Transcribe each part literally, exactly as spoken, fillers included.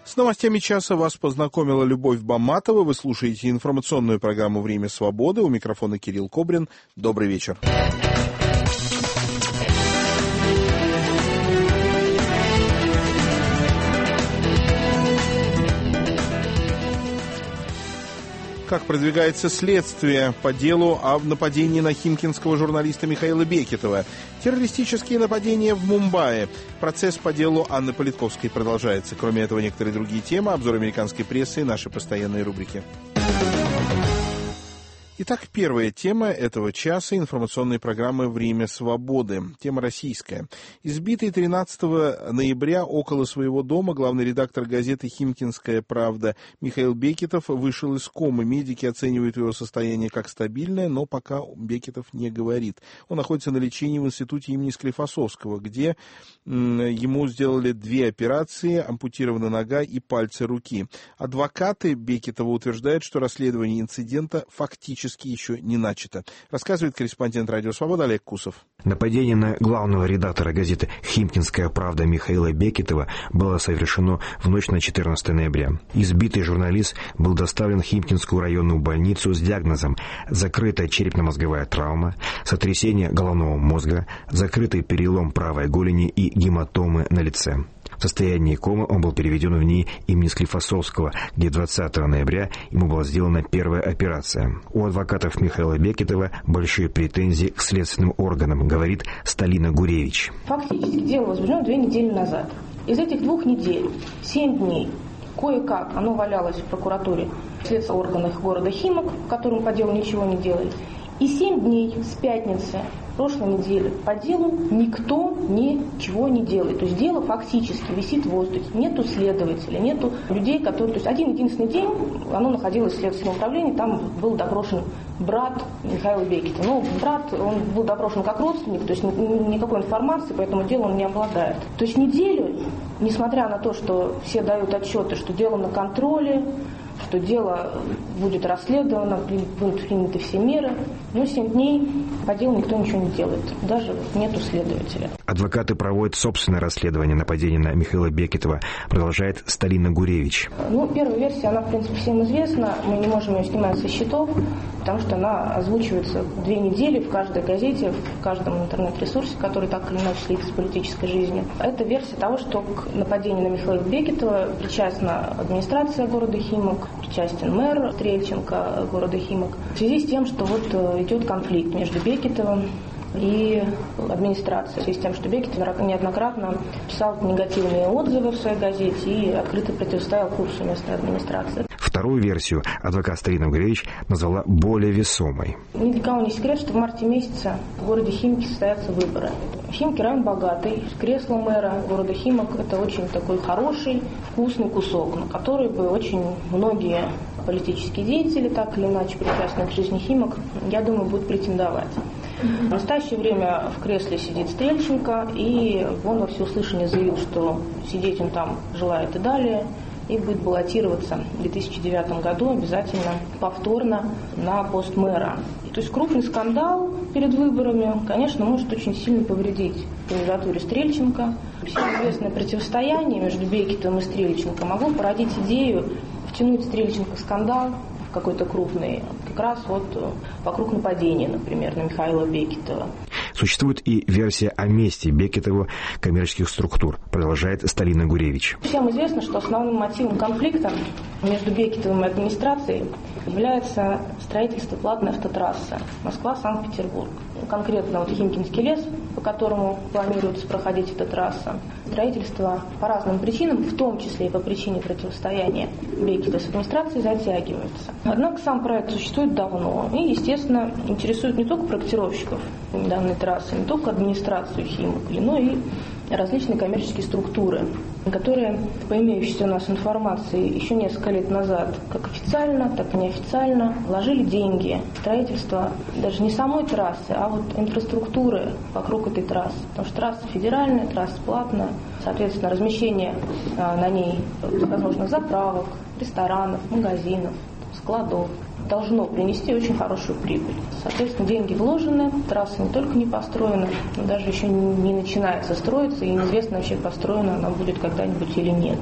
С новостями часа вас познакомила Любовь Баматова. Вы слушаете информационную программу «Время свободы». У микрофона Кирилл Кобрин. Добрый вечер. Как продвигается следствие по делу о нападении на химкинского журналиста Михаила Бекетова? Террористические нападения в Мумбаи. Процесс по делу Анны Политковской продолжается. Кроме этого, некоторые другие темы, обзор американской прессы и наши постоянные рубрики. Итак, первая тема этого часа информационной программы «Время свободы». Тема российская. Избитый тринадцатого ноября около своего дома главный редактор газеты «Химкинская правда» Михаил Бекетов вышел из комы. Медики оценивают его состояние как стабильное, но пока Бекетов не говорит. Он находится на лечении в институте имени Склифосовского, где м, ему сделали две операции, ампутирована нога и пальцы руки. Адвокаты Бекетова утверждают, что расследование инцидента фактически еще не начато. Рассказывает корреспондент «Радио Свобода» Олег Кусов. Нападение на главного редактора газеты «Химкинская правда» Михаила Бекетова было совершено в ночь на четырнадцатое ноября. Избитый журналист был доставлен в Химкинскую районную больницу с диагнозом закрытая черепно-мозговая травма, сотрясение головного мозга, закрытый перелом правой голени и гематомы на лице. В состоянии комы он был переведен в НИИ имени Склифосовского, где двадцатого ноября ему была сделана первая операция. У адвокатов Михаила Бекетова большие претензии к следственным органам, говорит Сталина Гуревич. Фактически дело возбуждено две недели назад. Из этих двух недель семь дней кое-как оно валялось в прокуратуре, в следственных органах города Химок, в котором по делу ничего не делали. И семь дней с пятницы прошлой недели по делу никто ничего не делает. То есть дело фактически висит в воздухе. Нету следователя, нету людей, которые... То есть один единственный день оно находилось в следственном управлении, там был допрошен брат Михаила Бекетова. Ну, брат, он был допрошен как родственник, то есть никакой информации по этому делу он не обладает. То есть неделю, несмотря на то, что все дают отчеты, что дело на контроле, что дело будет расследовано, будут приняты все меры. Но семь дней по делу никто ничего не делает. Даже нету следователя. Адвокаты проводят собственное расследование нападения на Михаила Бекетова, продолжает Сталина Гуревич. Ну, первая версия, она, в принципе, всем известна. Мы не можем ее снимать со счетов, потому что она озвучивается две недели в каждой газете, в каждом интернет-ресурсе, который так или иначе следит с политической жизнью. Это версия того, что к нападению на Михаила Бекетова причастна администрация города Химок, причастен мэр Стрельченко города Химок. В связи с тем, что вот идет конфликт между Бекетовым и администрацией, в связи с тем, что Бекетов неоднократно писал негативные отзывы в своей газете и открыто противостоял курсу местной администрации. Вторую версию адвокат Сталина Гуревич назвала более весомой. Ни для кого не секрет, что в марте месяце в городе Химки состоятся выборы. Химки район богатый, кресло мэра города Химок – это очень такой хороший, вкусный кусок, на который бы очень многие политические деятели, так или иначе причастные к жизни Химок, я думаю, будут претендовать. В настоящее время в кресле сидит Стрельченко, и он во всеуслышание заявил, что сидеть он там желает и далее, и будет баллотироваться в две тысячи девятом году обязательно повторно на пост мэра. То есть крупный скандал перед выборами, конечно, может очень сильно повредить кандидатуре Стрельченко. Всем известное противостояние между Бекетовым и Стрельченко могло породить идею втянуть Стрельченко в скандал какой-то крупный, как раз вот вокруг нападения, например, на Михаила Бекетова. Существует и версия о месте Бекетова коммерческих структур, продолжает Сталина Гуревич. Всем известно, что основным мотивом конфликта между Бекетовым и администрацией является строительство платной автотрассы Москва-Санкт-Петербург. Конкретно вот Химкинский лес, по которому планируется проходить эта трасса. Строительство по разным причинам, в том числе и по причине противостояния Бекетова с администрацией, затягивается. Однако сам проект существует давно и, естественно, интересует не только проектировщиков данной трассы, не только администрацию Химок, но и различные коммерческие структуры, которые, по имеющейся у нас информации, еще несколько лет назад, как официально, так и неофициально, вложили деньги в строительство даже не самой трассы, а вот инфраструктуры вокруг этой трассы. Потому что трасса федеральная, трасса платная, соответственно, размещение на ней возможных заправок, ресторанов, магазинов, складов должно принести очень хорошую прибыль. Соответственно, деньги вложены, трасса не только не построена, но даже еще не начинается строиться, и неизвестно вообще, построена она будет когда-нибудь или нет.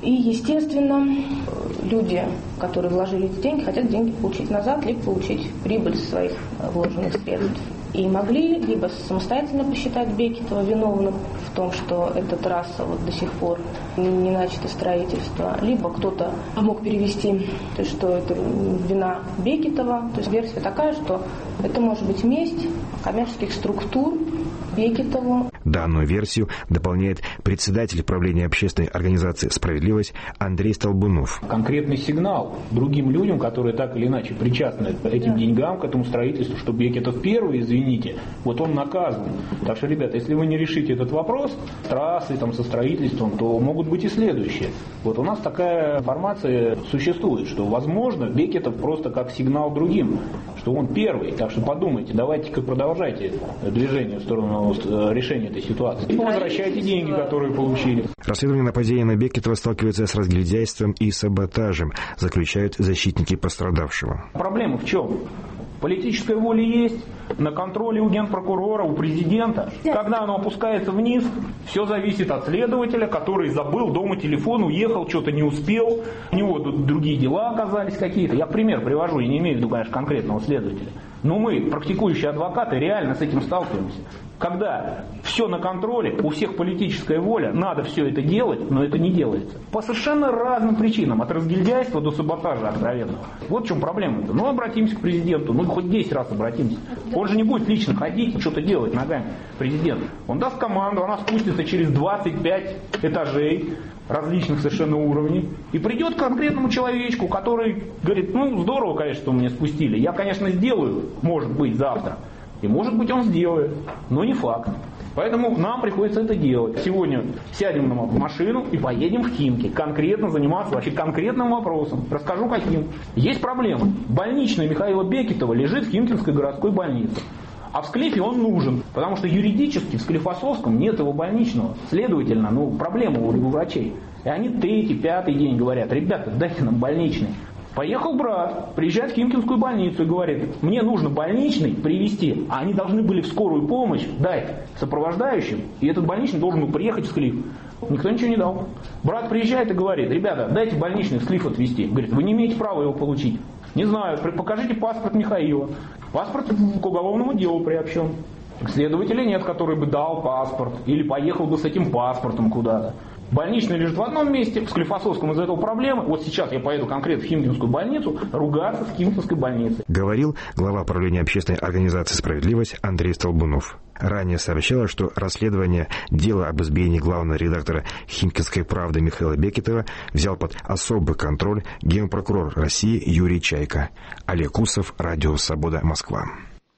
И, естественно, люди, которые вложили эти деньги, хотят деньги получить назад, либо получить прибыль со своих вложенных средств. И могли либо самостоятельно посчитать Бекетова виновным в том, что эта трасса вот до сих пор не начато строительство, либо кто-то мог перевести, то есть, что это вина Бекетова. То есть версия такая, что это может быть месть коммерческих структур Бекетову. Данную версию дополняет председатель правления общественной организации «Справедливость» Андрей Столбунов. Конкретный сигнал другим людям, которые так или иначе причастны к этим да. деньгам, к этому строительству, что Бекетов первый, извините, вот он наказан. Так что, ребята, если вы не решите этот вопрос, трассы там, со строительством, то могут быть и следующие. Вот у нас такая информация существует, что, возможно, Бекетов просто как сигнал другим, что он первый. Так что подумайте, давайте-ка продолжайте движение в сторону решения этой ситуации. И возвращайте деньги, которые получили. Расследование нападения на Бекетова сталкивается с разгильдяйством и саботажем, заключают защитники пострадавшего. Проблема в чем? Политическая воля есть, на контроле у генпрокурора, у президента. Когда оно опускается вниз, все зависит от следователя, который забыл дома телефон, уехал, что-то не успел, у него другие дела оказались какие-то. Я пример привожу, я не имею в виду, конечно, конкретного следователя. Но мы, практикующие адвокаты, реально с этим сталкиваемся. Когда все на контроле, у всех политическая воля, надо все это делать, но это не делается. По совершенно разным причинам, от разгильдяйства до саботажа откровенного. Вот в чем проблема-то. Ну, обратимся к президенту, ну, хоть десять раз обратимся. Он же не будет лично ходить и что-то делать ногами, президент. Он даст команду, она спустится через двадцать пять этажей различных совершенно уровней и придет к конкретному человечку, который говорит, ну, здорово, конечно, что меня спустили. Я, конечно, сделаю, может быть, завтра. И, может быть, он сделает, но не факт. Поэтому нам приходится это делать. Сегодня сядем на машину и поедем в Химки. Конкретно заниматься вообще конкретным вопросом. Расскажу, каким. Есть проблема. Больничная Михаила Бекетова лежит в Химкинской городской больнице. А в Склифе он нужен, потому что юридически в Склифосовском нет его больничного. Следовательно, ну, проблема у врачей. И они третий, пятый день говорят, ребята, дайте нам больничный. Поехал брат, приезжает в Химкинскую больницу и говорит, мне нужно больничный привезти, а они должны были в скорую помощь дать сопровождающим, и этот больничный должен был приехать в Склиф. Никто ничего не дал. Брат приезжает и говорит, ребята, дайте больничный в Склиф отвезти. Говорит, вы не имеете права его получить. Не знаю, покажите паспорт Михаила. Паспорт к уголовному делу приобщен. Следователя нет, который бы дал паспорт или поехал бы с этим паспортом куда-то. Больничный лежит в одном месте, в Склифосовском из-за этого проблемы. Вот сейчас я поеду конкретно в Химкинскую больницу, ругаться с Химкинской больницей. Говорил глава правления общественной организации «Справедливость» Андрей Столбунов. Ранее сообщалось, что расследование дела об избиении главного редактора «Химкинской правды» Михаила Бекетова взял под особый контроль генпрокурор России Юрий Чайка. Олег Усов, Радио Свобода, Москва.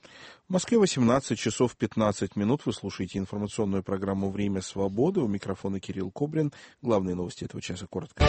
В Москве восемнадцать часов пятнадцать минут. Вы слушаете информационную программу «Время свободы». У микрофона Кирилл Кобрин. Главные новости этого часа коротко.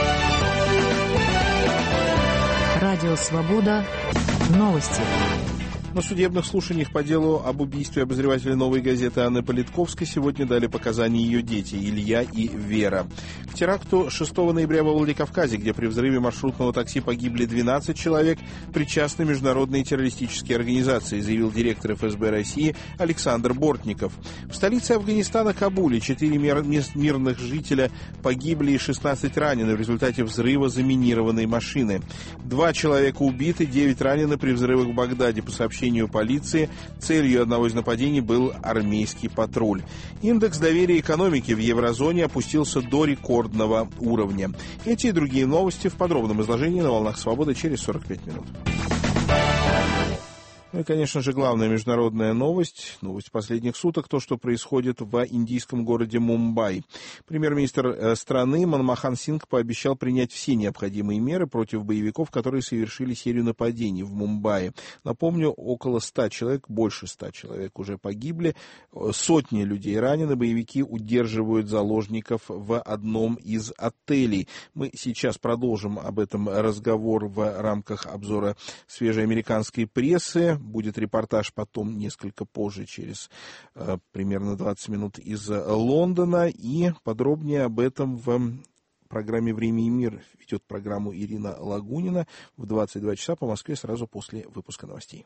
Радио «Свобода». Новости. На судебных слушаниях по делу об убийстве обозревателя «Новой газеты» Анны Политковской сегодня дали показания ее дети Илья и Вера. К теракту шестого ноября во Владикавказе, где при взрыве маршрутного такси погибли двенадцать человек, причастны международные террористические организации, заявил директор эф эс бэ России Александр Бортников. В столице Афганистана Кабуле четыре мирных жителя погибли и шестнадцать ранены в результате взрыва заминированной машины. Два человека убиты, девять ранены при взрывах в Багдаде, по сообщению полиции. Целью одного из нападений был армейский патруль. Индекс доверия экономики в еврозоне опустился до рекордного уровня. Эти и другие новости в подробном изложении на «Волнах Свободы» через сорок пять минут. Ну и, конечно же, главная международная новость, новость последних суток, то, что происходит в индийском городе Мумбаи. Премьер-министр страны Манмохан Сингх пообещал принять все необходимые меры против боевиков, которые совершили серию нападений в Мумбаи. Напомню, около ста человек, больше ста человек уже погибли, сотни людей ранены, боевики удерживают заложников в одном из отелей. Мы сейчас продолжим об этом разговор в рамках обзора свежей американской прессы. Будет репортаж потом несколько позже, через э, примерно двадцать минут из Лондона. И подробнее об этом в программе «Время и мир» ведет программу Ирина Лагунина в двадцать два часа по Москве, сразу после выпуска новостей.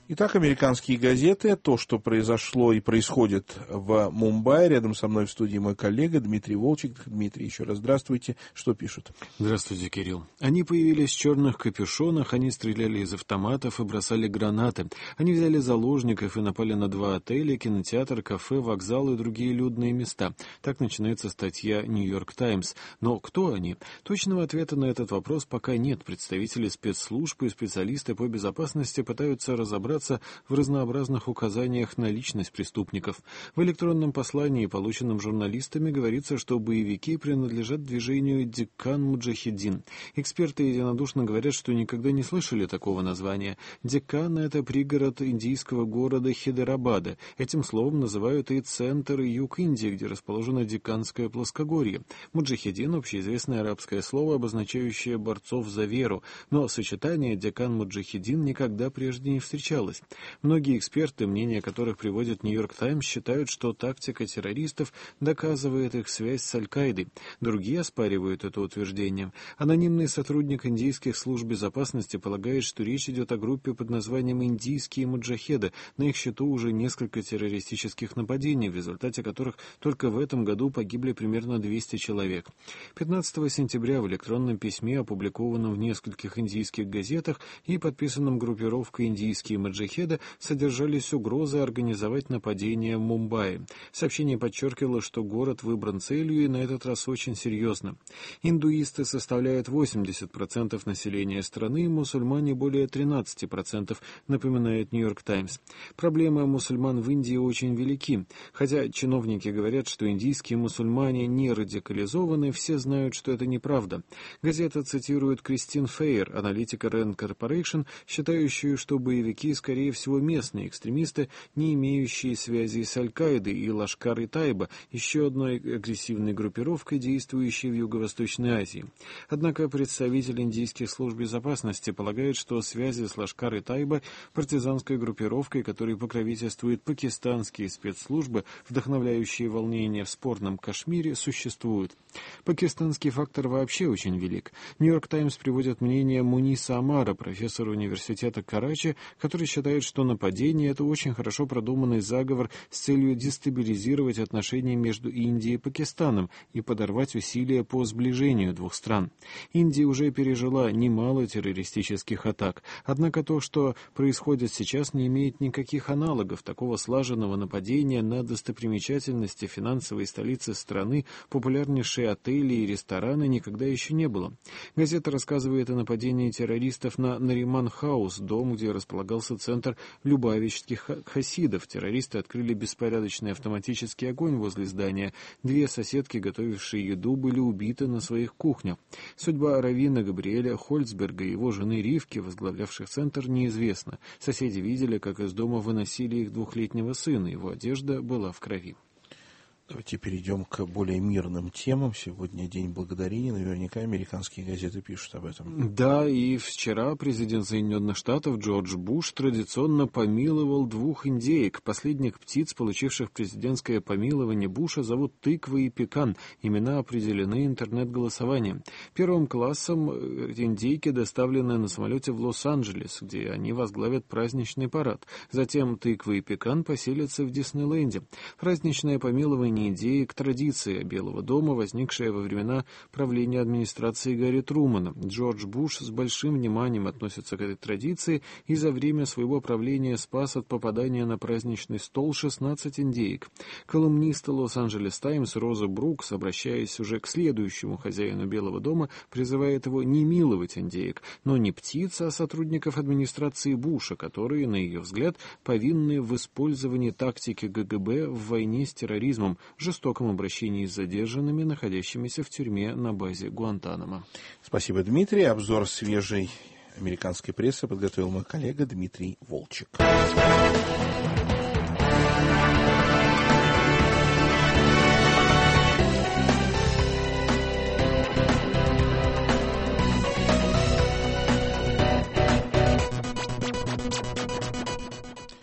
Итак, американские газеты. То, что произошло и происходит в Мумбаи. Рядом со мной в студии мой коллега Дмитрий Волчек. Дмитрий, еще раз здравствуйте. Что пишут? Здравствуйте, Кирилл. Они появились в черных капюшонах, они стреляли из автоматов и бросали гранаты. Они взяли заложников и напали на два отеля, кинотеатр, кафе, вокзал и другие людные места. Так начинается статья «Нью-Йорк Таймс». Но кто они? Точного ответа на этот вопрос пока нет. Представители спецслужб и специалисты по безопасности пытаются разобраться в разнообразных указаниях на личность преступников. В электронном послании, полученном журналистами, говорится, что боевики принадлежат движению Деккан Муджахедин. Эксперты единодушно говорят, что никогда не слышали такого названия. Деккан — это пригород индийского города Хайдарабада. Этим словом называют и центр, и юг Индии, где расположено Декканское плоскогорье. Муджахедин — общеизвестное арабское слово, обозначающее борцов за веру, но сочетание Деккан-Муджахедин никогда прежде не встречалось. Многие эксперты, мнения которых приводит «Нью-Йорк Таймс», считают, что тактика террористов доказывает их связь с Аль-Каидой. Другие оспаривают это утверждение. Анонимный сотрудник индийских служб безопасности полагает, что речь идет о группе под названием «Индийские муджахеды». На их счету уже несколько террористических нападений, в результате которых только в этом году погибли примерно двести человек. пятнадцатого сентября в электронном письме, опубликованном в нескольких индийских газетах и подписанном группировкой «Индийские муджахеды», содержались угрозы организовать нападение в Мумбаи. Сообщение подчеркивало, что город выбран целью и на этот раз очень серьезно. Индуисты составляют восемьдесят процентов населения страны, мусульмане более тринадцать процентов, напоминает «Нью-Йорк Таймс». Проблемы мусульман в Индии очень велики. Хотя чиновники говорят, что индийские мусульмане не радикализованы, все знают, что это неправда. Газета цитирует Кристин Фейер, аналитика Rand Corporation, считающую, что боевики скорее всего, местные экстремисты, не имеющие связи с Аль-Каидой и Лашкар-и-Тайба, еще одной агрессивной группировкой, действующей в Юго-Восточной Азии. Однако представитель индийских служб безопасности полагает, что связи с Лашкар-и-Тайба, партизанской группировкой, которой покровительствуют пакистанские спецслужбы, вдохновляющие волнения в спорном Кашмире, существуют. Пакистанский фактор вообще очень велик. «Нью-Йорк Таймс» приводит мнение Муниса Амара, профессора университета Карачи, который считает, что нападение — это очень хорошо продуманный заговор с целью дестабилизировать отношения между Индией и Пакистаном и подорвать усилия по сближению двух стран. Индия уже пережила немало террористических атак, однако то, что происходит сейчас, не имеет никаких аналогов. Такого слаженного нападения на достопримечательности финансовой столицы страны, популярнейшие отели и рестораны никогда еще не было. Газета рассказывает о нападении террористов на Нариман-хаус, дом, где располагался центр любавических хасидов. Террористы открыли беспорядочный автоматический огонь возле здания. Две соседки, готовившие еду, были убиты на своих кухнях. Судьба раввина Габриэля Хольцберга и его жены Ривки, возглавлявших центр, неизвестна. Соседи видели, как из дома выносили их двухлетнего сына. Его одежда была в крови. Давайте перейдем к более мирным темам. Сегодня День Благодарения. Наверняка американские газеты пишут об этом. Да, и вчера президент Соединенных Штатов Джордж Буш традиционно помиловал двух индеек. Последних птиц, получивших президентское помилование Буша, зовут Тыква и Пекан. Имена определены интернет-голосованием. Первым классом индейки доставлены на самолете в Лос-Анджелес, где они возглавят праздничный парад. Затем Тыква и Пекан поселятся в Диснейленде. Праздничное помилование индеек — традиция Белого дома, возникшая во времена правления администрации Гарри Трумана. Джордж Буш с большим вниманием относится к этой традиции и за время своего правления спас от попадания на праздничный стол шестнадцать индеек. Колумнист Лос-Анджелес Таймс Роза Брукс, обращаясь уже к следующему хозяину Белого дома, призывает его не миловать индеек, но не птиц, а сотрудников администрации Буша, которые, на ее взгляд, повинны в использовании тактики ГГБ в войне с терроризмом, жестоком обращении с задержанными, находящимися в тюрьме на базе Гуантанамо. Спасибо, Дмитрий. Обзор свежей американской прессы подготовил мой коллега Дмитрий Волчек. Ну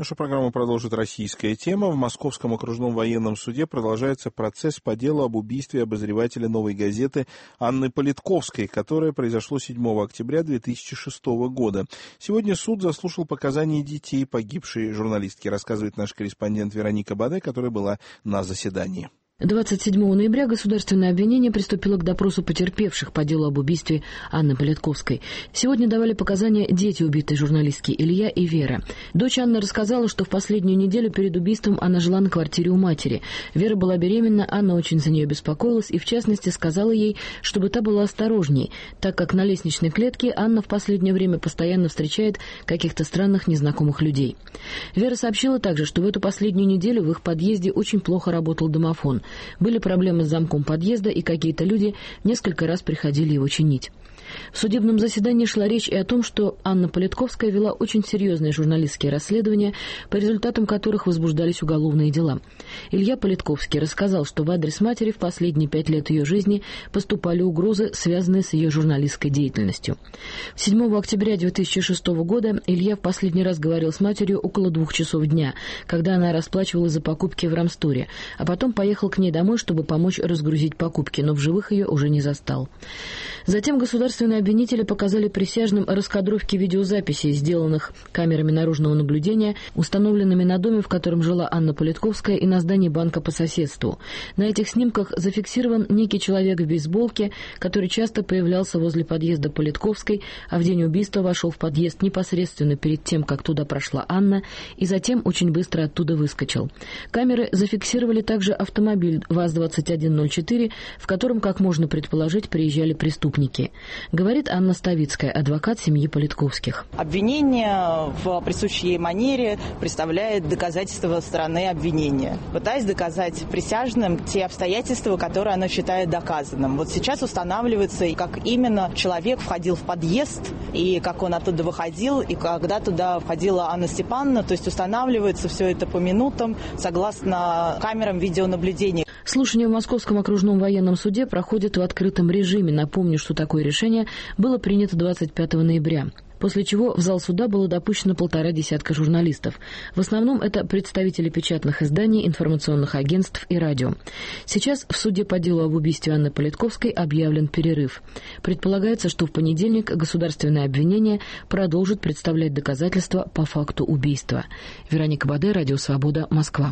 Нашу программу продолжит российская тема. В Московском окружном военном суде продолжается процесс по делу об убийстве обозревателя «Новой газеты» Анны Политковской, которое произошло седьмого октября две тысячи шестого года. Сегодня суд заслушал показания детей погибшей журналистки, рассказывает наш корреспондент Вероника Баде, которая была на заседании. двадцать седьмого ноября государственное обвинение приступило к допросу потерпевших по делу об убийстве Анны Политковской. Сегодня давали показания дети убитой журналистки Илья и Вера. Дочь Анны рассказала, что в последнюю неделю перед убийством она жила на квартире у матери. Вера была беременна, Анна очень за нее беспокоилась и, в частности, сказала ей, чтобы та была осторожней, так как на лестничной клетке Анна в последнее время постоянно встречает каких-то странных незнакомых людей. Вера сообщила также, что в эту последнюю неделю в их подъезде очень плохо работал домофон. Были проблемы с замком подъезда, и какие-то люди несколько раз приходили его чинить. В судебном заседании шла речь и о том, что Анна Политковская вела очень серьезные журналистские расследования, по результатам которых возбуждались уголовные дела. Илья Политковский рассказал, что в адрес матери в последние пять лет ее жизни поступали угрозы, связанные с ее журналистской деятельностью. седьмого октября две тысячи шестого года Илья в последний раз говорил с матерью около двух часов дня, когда она расплачивалась за покупки в Рамсторе, а потом поехал к ней домой, чтобы помочь разгрузить покупки, но в живых ее уже не застал. Затем государственные обвинители показали присяжным раскадровки видеозаписей, сделанных камерами наружного наблюдения, установленными на доме, в котором жила Анна Политковская, и на здании банка по соседству. На этих снимках зафиксирован некий человек в бейсболке, который часто появлялся возле подъезда Политковской, а в день убийства вошел в подъезд непосредственно перед тем, как туда прошла Анна, и затем очень быстро оттуда выскочил. Камеры зафиксировали также автомобиль ВАЗ двадцать один ноль четыре, в котором, как можно предположить, приезжали преступники. Говорит Анна Ставицкая, адвокат семьи Политковских. Обвинение в присущей ей манере представляет доказательства стороны обвинения, пытаясь доказать присяжным те обстоятельства, которые она считает доказанным. Вот сейчас устанавливается, как именно человек входил в подъезд, и как он оттуда выходил, и когда туда входила Анна Степановна, то есть устанавливается все это по минутам, согласно камерам видеонаблюдения. Слушание в Московском окружном военном суде проходит в открытом режиме. Напомню, что такое решение было принято двадцать пятого ноября. После чего в зал суда было допущено полтора десятка журналистов. В основном это представители печатных изданий, информационных агентств и радио. Сейчас в суде по делу об убийстве Анны Политковской объявлен перерыв. Предполагается, что в понедельник государственное обвинение продолжит представлять доказательства по факту убийства. Вероника Баде, Радио Свобода, Москва.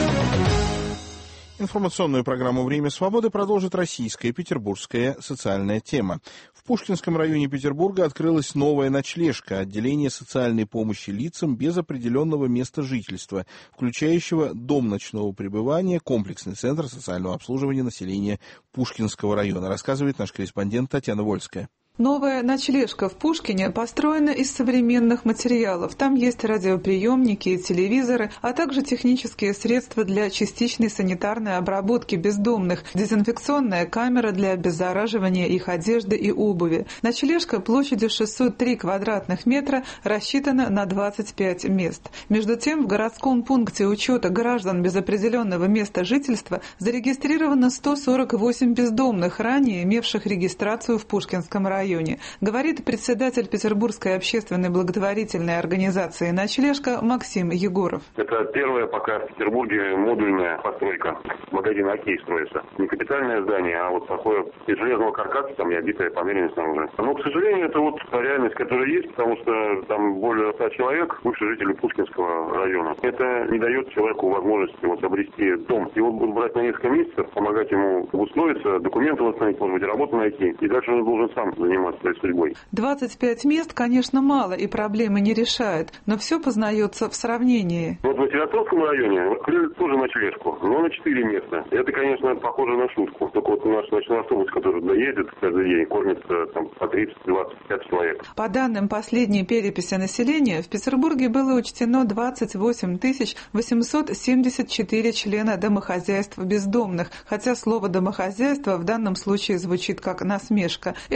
Информационную программу «Время свободы» продолжит российская петербургская социальная тема. В Пушкинском районе Петербурга открылась новая ночлежка, отделение социальной помощи лицам без определенного места жительства, включающего дом ночного пребывания, комплексный центр социального обслуживания населения Пушкинского района, рассказывает наш корреспондент Татьяна Вольская. Новая ночлежка в Пушкине построена из современных материалов. Там есть радиоприемники и телевизоры, а также технические средства для частичной санитарной обработки бездомных, дезинфекционная камера для обеззараживания их одежды и обуви. Ночлежка площадью шестьсот три квадратных метра рассчитана на двадцать пять мест. Между тем, в городском пункте учета граждан без определенного места жительства зарегистрировано сто сорок восемь бездомных, ранее имевших регистрацию в Пушкинском районе. Говорит председатель Петербургской общественной благотворительной организации «Ночлежка» Максим Егоров. Это первая пока в Петербурге модульная постройка. Магазин «Окей» строится. Не капитальное здание, а вот такое из железного каркаса, там и обитое по мере снаружи. Но, к сожалению, это вот реальность, которая есть, потому что там более ста человек, бывшие жители Пушкинского района. Это не дает человеку возможности вот обрести дом. Его будут брать на несколько месяцев, помогать ему устроиться, документы восстановить, может быть, работу найти. И дальше он должен сам заниматься своей судьбой. двадцать пять мест, конечно, мало и проблемы не решает, но все познается в сравнении. Вот в Василиостровском районе открыли тоже ночлежку, но на четыре места. Это, конечно, похоже на шутку. Только вот наш ночной автобус, который доедет каждый день, кормится там по тридцать-двадцать пять человек. По данным последней переписи населения, в Петербурге было учтено двадцать восемь тысяч восемьсот семьдесят четыре члена домохозяйств бездомных, хотя слово «домохозяйство» в данном случае звучит как насмешка. Это далеко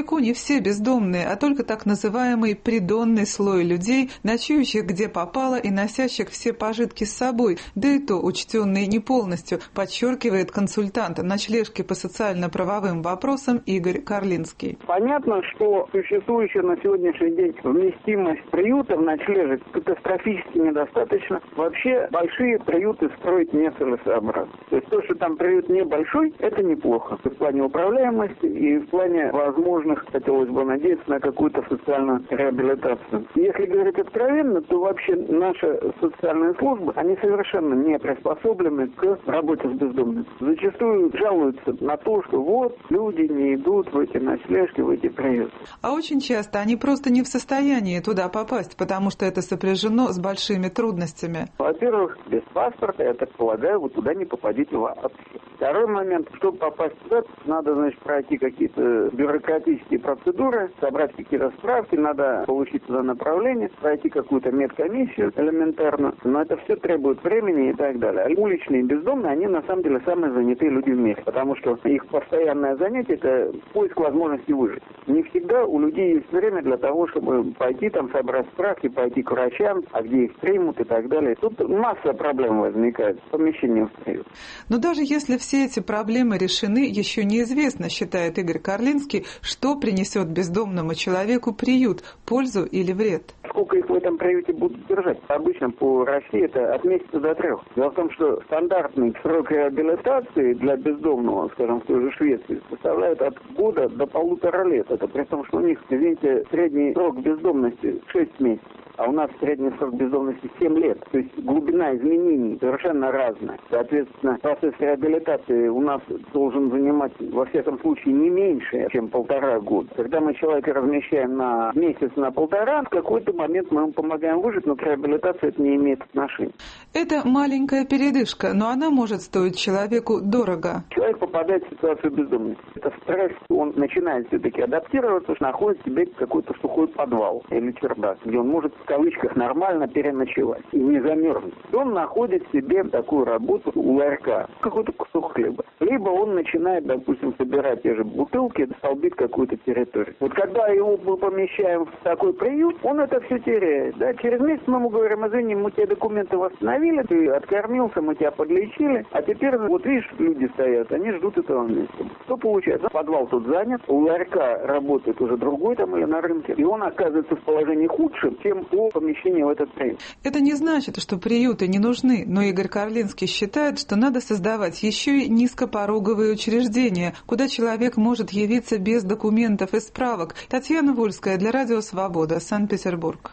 далеко не все бездомные, а только так называемый придонный слой людей, ночующих где попало и носящих все пожитки с собой, да и то учтенные не полностью, подчеркивает консультант ночлежки по социально-правовым вопросам Игорь Карлинский. Понятно, что существующая на сегодняшний день вместимость приютов, ночлежек катастрофически недостаточно. Вообще большие приюты строить нецелесообразно. То есть то, что там приют небольшой, это неплохо. В плане управляемости и в плане возможных, хотелось бы надеяться, на какую-то социальную реабилитацию. Если говорить откровенно, то вообще наши социальные службы, они совершенно не приспособлены к работе с бездомными. Зачастую жалуются на то, что вот люди не идут в эти ночлежки, в эти приюты. А очень часто они просто не в состоянии туда попасть, потому что это сопряжено с большими трудностями. Во-первых, без паспорта, я так полагаю, вы туда не попадете вообще. Второй момент, чтобы попасть туда, надо, значит, пройти какие-то бюрократические процедуры, собрать какие-то справки, надо получить туда направление, пройти какую-то медкомиссию элементарно, но это все требует времени и так далее. А уличные бездомные, они на самом деле самые занятые люди в мире, потому что их постоянное занятие – это поиск возможности выжить. Не всегда у людей есть время для того, чтобы пойти там собрать справки, пойти к врачам, а где их примут и так далее. Тут масса проблем возникает с помещением в приют. Но даже если все эти проблемы решены, еще неизвестно, считает Игорь Карлинский, что принесет бездомному человеку приют, пользу или вред. Сколько их в этом приюте будут держать? Обычно по России это от месяца до трех. Дело в том, что стандартный срок реабилитации для бездомного, скажем, в той же Швеции, составляет от года до полутора лет. Это при том, что у них, извините, средний срок бездомности шесть месяцев. А у нас средний срок бездомности семь лет. То есть глубина изменений совершенно разная. Соответственно, процесс реабилитации у нас должен занимать, во всяком случае, не меньше, чем полтора года. Когда мы человека размещаем на месяц, на полтора, в какой-то момент мы ему помогаем выжить, но к реабилитации это не имеет отношения. Это маленькая передышка, но она может стоить человеку дорого. Человек попадает в ситуацию бездомности. Это стресс, он начинает все-таки адаптироваться, находит себе какой-то сухой подвал или чердак, где он может в кавычках нормально переночевать и не замерзнуть. Он находит себе такую работу у ларька, какой-то кусок хлеба. Либо он начинает, допустим, собирать те же бутылки, столбить какую-то территорию. Вот когда его мы помещаем в такой приют, он это все теряет. Да? Через месяц мы ему говорим: извини, мы тебе документы восстановили, ты откормился, мы тебя подлечили, а теперь, вот видишь, люди стоят, они ждут этого места. Что получается? Подвал тут занят, у ларька работает уже другой там или на рынке, и он оказывается в положении худшем, чем по помещению в этот приют. Это не значит, что приюты не нужны, но Игорь Карлинский считает, что надо создавать еще и низкопороговые учреждения, куда человек может явиться без документов и справок. Татьяна Вольская для Радио Свобода, Санкт-Петербург.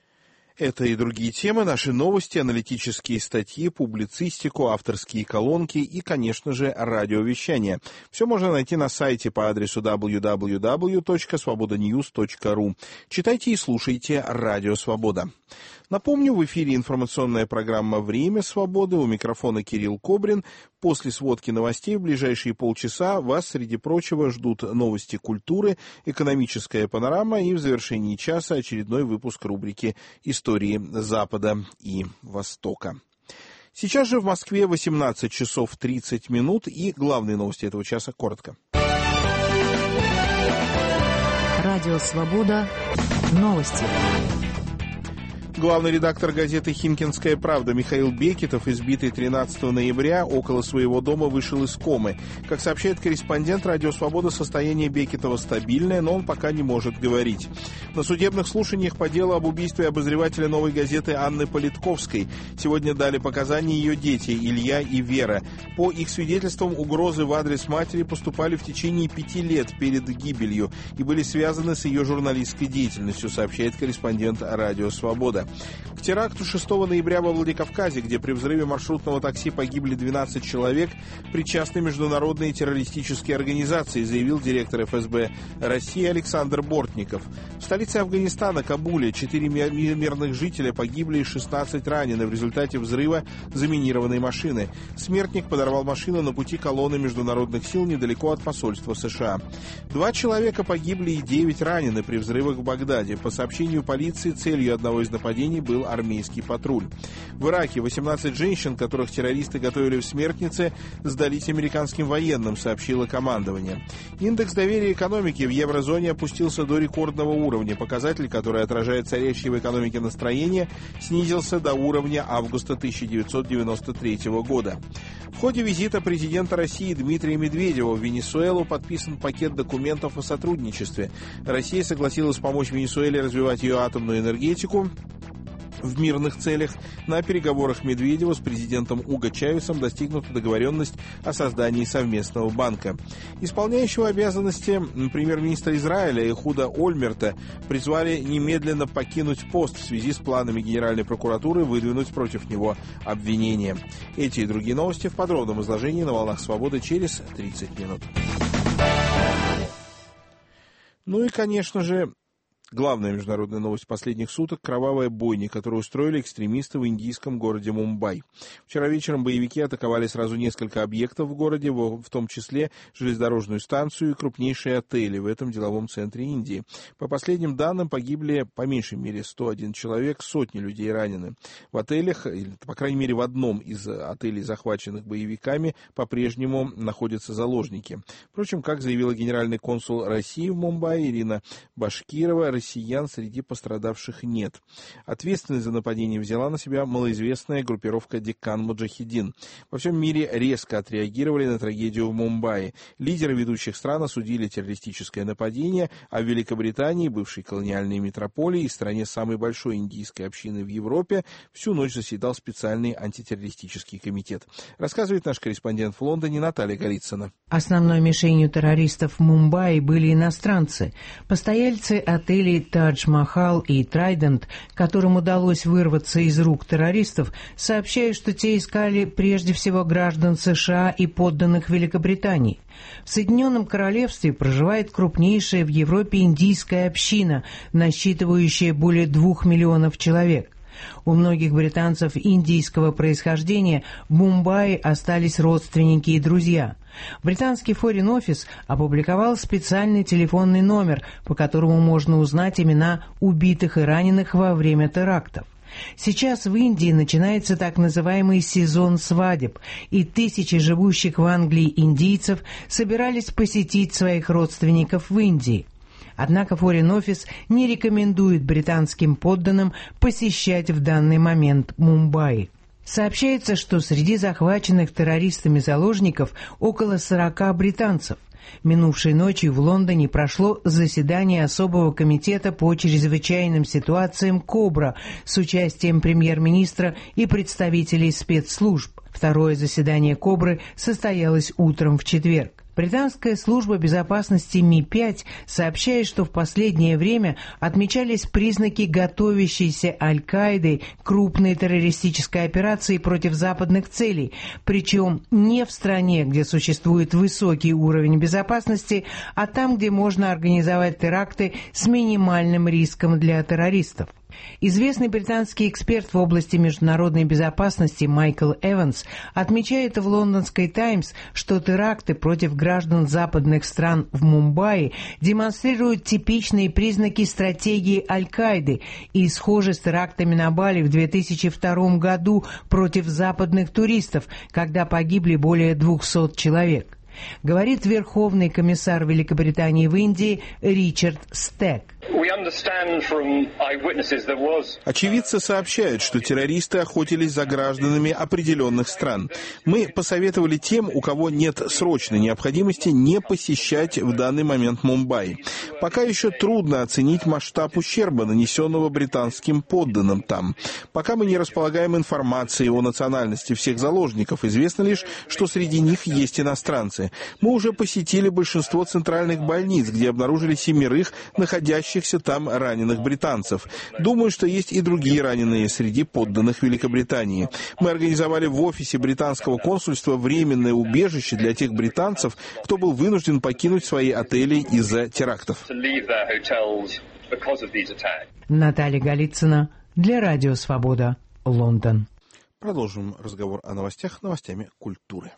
Это и другие темы, наши новости, аналитические статьи, публицистику, авторские колонки и, конечно же, радиовещание. Все можно найти на сайте по адресу дабл ю дабл ю дабл ю точка свобода ньюс точка ру. Читайте и слушайте Радио Свобода. Напомню, в эфире информационная программа «Время свободы». У микрофона Кирилл Кобрин. После сводки новостей в ближайшие полчаса вас, среди прочего, ждут новости культуры, экономическая панорама и в завершении часа очередной выпуск рубрики «Истории Запада и Востока». Сейчас же в Москве восемнадцать часов тридцать минут и главные новости этого часа коротко. Радио «Свобода». Новости. Главный редактор газеты «Химкинская правда» Михаил Бекетов, избитый тринадцатого ноября, около своего дома вышел из комы. Как сообщает корреспондент «Радио Свобода», состояние Бекетова стабильное, но он пока не может говорить. На судебных слушаниях по делу об убийстве обозревателя «Новой газеты» Анны Политковской сегодня дали показания ее дети Илья и Вера. По их свидетельствам, угрозы в адрес матери поступали в течение пяти лет перед гибелью и были связаны с ее журналистской деятельностью, сообщает корреспондент «Радио Свобода». К теракту шестого ноября во Владикавказе, где при взрыве маршрутного такси погибли двенадцать человек, причастны международные террористические организации, заявил директор эф эс бэ России Александр Бортников. В столице Афганистана, Кабуле, четыре мирных жителя погибли и шестнадцать ранены в результате взрыва заминированной машины. Смертник подорвал машину на пути колонны международных сил недалеко от посольства США. Два человека погибли и девять ранены при взрывах в Багдаде. По сообщению полиции, целью одного из нападений нападений был армейский патруль. В Ираке восемнадцать женщин, которых террористы готовили в смертнице, сдались американским военным, сообщило командование. Индекс доверия экономики в еврозоне опустился до рекордного уровня. Показатель, который отражает царящее в экономике настроение, снизился до уровня августа тысяча девятьсот девяносто третьего года. В ходе визита президента России Дмитрия Медведева в Венесуэлу подписан пакет документов о сотрудничестве. Россия согласилась помочь Венесуэле развивать ее атомную энергетику в мирных целях. На переговорах Медведева с президентом Уго Чавесом достигнута договоренность о создании совместного банка. Исполняющего обязанности премьер-министра Израиля Эхуда Ольмерта призвали немедленно покинуть пост в связи с планами Генеральной прокуратуры выдвинуть против него обвинения. Эти и другие новости в подробном изложении на «Волнах Свободы» через тридцать минут. Ну и, конечно же, главная международная новость последних суток – кровавая бойня, которую устроили экстремисты в индийском городе Мумбай. Вчера вечером боевики атаковали сразу несколько объектов в городе, в том числе железнодорожную станцию и крупнейшие отели в этом деловом центре Индии. По последним данным, погибли по меньшей мере сто один человек, сотни людей ранены. В отелях, или, по крайней мере, в одном из отелей, захваченных боевиками, по-прежнему находятся заложники. Впрочем, как заявила генеральный консул России в Мумбаи Ирина Башкирова, россиян среди пострадавших нет. Ответственность за нападение взяла на себя малоизвестная группировка Деккан Муджахидин. Во всем мире резко отреагировали на трагедию в Мумбаи. Лидеры ведущих стран осудили террористическое нападение, а в Великобритании, бывшей колониальной метрополии и стране самой большой индийской общины в Европе, всю ночь заседал специальный антитеррористический комитет. Рассказывает наш корреспондент в Лондоне Наталья Голицына. Основной мишенью террористов в Мумбаи были иностранцы. Постояльцы отелей Тадж-Махал и Трайдент, которым удалось вырваться из рук террористов, сообщают, что те искали прежде всего граждан США и подданных Великобритании. В Соединенном Королевстве проживает крупнейшая в Европе индийская община, насчитывающая более двух миллионов человек. У многих британцев индийского происхождения в Мумбаи остались родственники и друзья. Британский Foreign Office опубликовал специальный телефонный номер, по которому можно узнать имена убитых и раненых во время терактов. Сейчас в Индии начинается так называемый сезон свадеб, и тысячи живущих в Англии индийцев собирались посетить своих родственников в Индии. Однако Foreign Office не рекомендует британским подданным посещать в данный момент Мумбаи. Сообщается, что среди захваченных террористами заложников около сорока британцев. Минувшей ночью в Лондоне прошло заседание особого комитета по чрезвычайным ситуациям «Кобра» с участием премьер-министра и представителей спецслужб. Второе заседание «Кобры» состоялось утром в четверг. Британская служба безопасности Ми пять сообщает, что в последнее время отмечались признаки готовящейся Аль-Каидой крупной террористической операции против западных целей, причем не в стране, где существует высокий уровень безопасности, а там, где можно организовать теракты с минимальным риском для террористов. Известный британский эксперт в области международной безопасности Майкл Эванс отмечает в лондонской «Таймс», что теракты против граждан западных стран в Мумбаи демонстрируют типичные признаки стратегии Аль-Каиды и схожи с терактами на Бали в две тысячи втором году против западных туристов, когда погибли более двухсот человек. Говорит Верховный комиссар Великобритании в Индии Ричард Стек. Очевидцы сообщают, что террористы охотились за гражданами определенных стран. Мы посоветовали тем, у кого нет срочной необходимости, не посещать в данный момент Мумбаи. Пока еще трудно оценить масштаб ущерба, нанесенного британским подданным там. Пока мы не располагаем информацией о национальности всех заложников, известно лишь, что среди них есть иностранцы. Мы уже посетили большинство центральных больниц, где обнаружили семерых находящихся там раненых британцев. Думаю, что есть и другие раненые среди подданных Великобритании. Мы организовали в офисе британского консульства временное убежище для тех британцев, кто был вынужден покинуть свои отели из-за терактов. Наталья Голицына для Радио Свобода, Лондон. Продолжим разговор о новостях новостями культуры.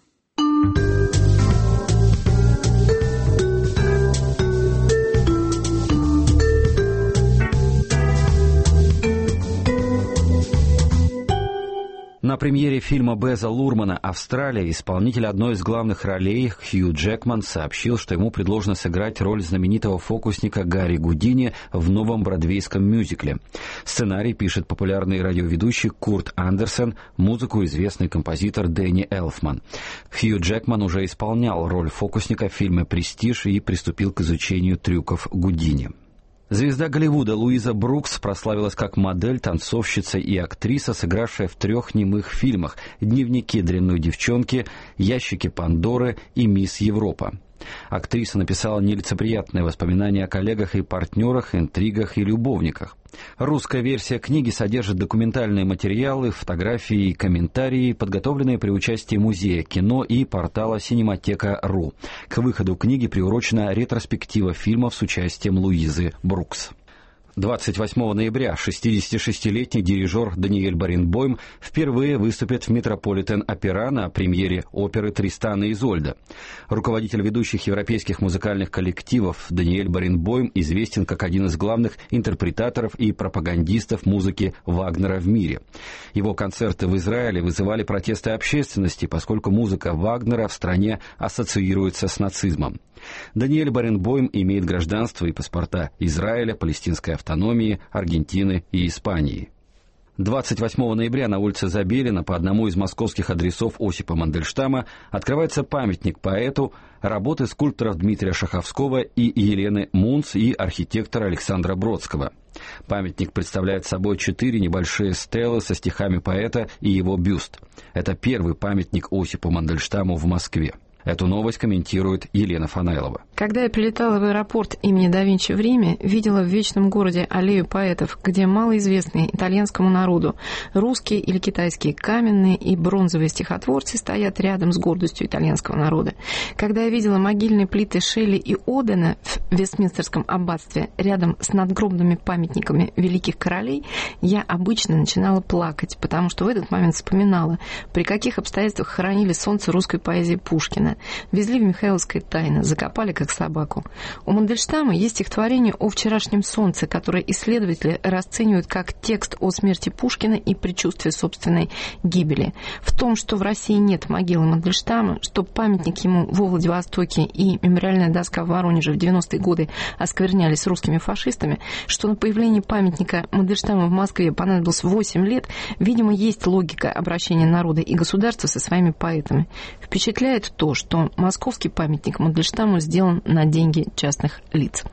На премьере фильма Беза Лурмана «Австралия» исполнитель одной из главных ролей Хью Джекман сообщил, что ему предложено сыграть роль знаменитого фокусника Гарри Гудини в новом бродвейском мюзикле. Сценарий пишет популярный радиоведущий Курт Андерсон, музыку известный композитор Дэнни Элфман. Хью Джекман уже исполнял роль фокусника в фильме «Престиж» и приступил к изучению трюков Гудини. Звезда Голливуда Луиза Брукс прославилась как модель, танцовщица и актриса, сыгравшая в трех немых фильмах «Дневники дрянной девчонки», «Ящики Пандоры» и «Мисс Европа». Актриса написала нелицеприятные воспоминания о коллегах и партнерах, интригах и любовниках. Русская версия книги содержит документальные материалы, фотографии и комментарии, подготовленные при участии Музея кино и портала Синематека точка ру. К выходу книги приурочена ретроспектива фильмов с участием Луизы Брукс. двадцать восьмого ноября шестидесятишестилетний дирижер Даниэль Баренбойм впервые выступит в Метрополитен-опера на премьере оперы «Тристан и Изольда». Руководитель ведущих европейских музыкальных коллективов Даниэль Баренбойм известен как один из главных интерпретаторов и пропагандистов музыки Вагнера в мире. Его концерты в Израиле вызывали протесты общественности, поскольку музыка Вагнера в стране ассоциируется с нацизмом. Даниэль Баренбойм имеет гражданство и паспорта Израиля, палестинской автономии, Аргентины и Испании. двадцать восьмого ноября на улице Забелина по одному из московских адресов Осипа Мандельштама открывается памятник поэту, работы скульпторов Дмитрия Шаховского и Елены Мунц и архитектора Александра Бродского. Памятник представляет собой четыре небольшие стелы со стихами поэта и его бюст. Это первый памятник Осипу Мандельштаму в Москве. Эту новость комментирует Елена Фанайлова. Когда я прилетала в аэропорт имени да Винчи в Риме, видела в вечном городе аллею поэтов, где малоизвестные итальянскому народу русские или китайские каменные и бронзовые стихотворцы стоят рядом с гордостью итальянского народа. Когда я видела могильные плиты Шелли и Одена в Вестминстерском аббатстве рядом с надгробными памятниками великих королей, я обычно начинала плакать, потому что в этот момент вспоминала, при каких обстоятельствах хоронили солнце русской поэзии Пушкина. Везли в Михайловское тайно, закопали как собаку. У Мандельштама есть стихотворение о вчерашнем солнце, которое исследователи расценивают как текст о смерти Пушкина и предчувствие собственной гибели. В том, что в России нет могилы Мандельштама, что памятник ему во Владивостоке и мемориальная доска в Воронеже в девяностые годы осквернялись русскими фашистами, что на появление памятника Мандельштама в Москве понадобилось восемь лет, видимо, есть логика обращения народа и государства со своими поэтами. Впечатляет то, что московский памятник Мандельштаму сделан на деньги частных лиц.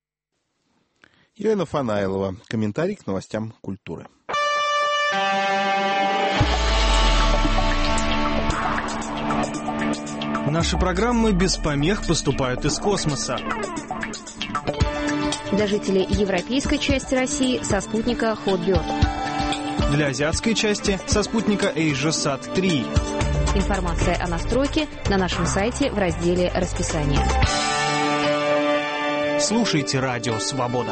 Елена Фанайлова. Комментарий к новостям культуры. Наши программы без помех поступают из космоса. Для жителей европейской части России со спутника Hotbird. Для азиатской части со спутника AsiaSat три. Информация о настройке на нашем сайте в разделе «Расписание». Слушайте «Радио Свобода».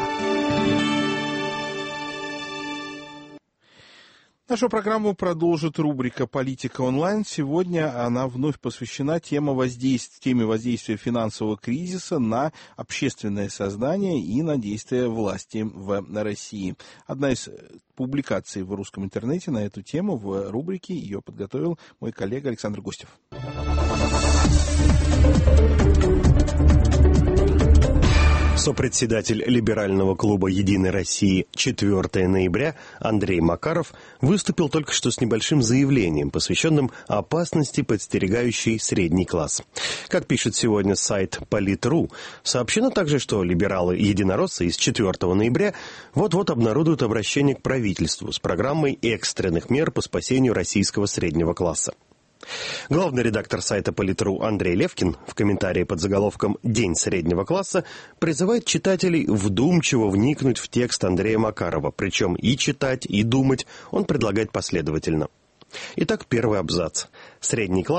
Нашу программу продолжит рубрика «Политика онлайн». Сегодня она вновь посвящена теме воздействия, теме воздействия финансового кризиса на общественное сознание и на действия власти в России. Одна из публикаций в русском интернете на эту тему в рубрике ее подготовил мой коллега Александр Гостев. Сопредседатель либерального клуба «Единой России» четвёртого ноября Андрей Макаров выступил только что с небольшим заявлением, посвященным опасности, подстерегающей средний класс. Как пишет сегодня сайт Полит точка ру, сообщено также, что либералы-единороссы из четвёртого ноября вот-вот обнародуют обращение к правительству с программой экстренных мер по спасению российского среднего класса. Главный редактор сайта Полит точка ру Андрей Левкин в комментарии под заголовком «День среднего класса» призывает читателей вдумчиво вникнуть в текст Андрея Макарова, причем и читать, и думать он предлагает последовательно. Итак, первый абзац. Средний класс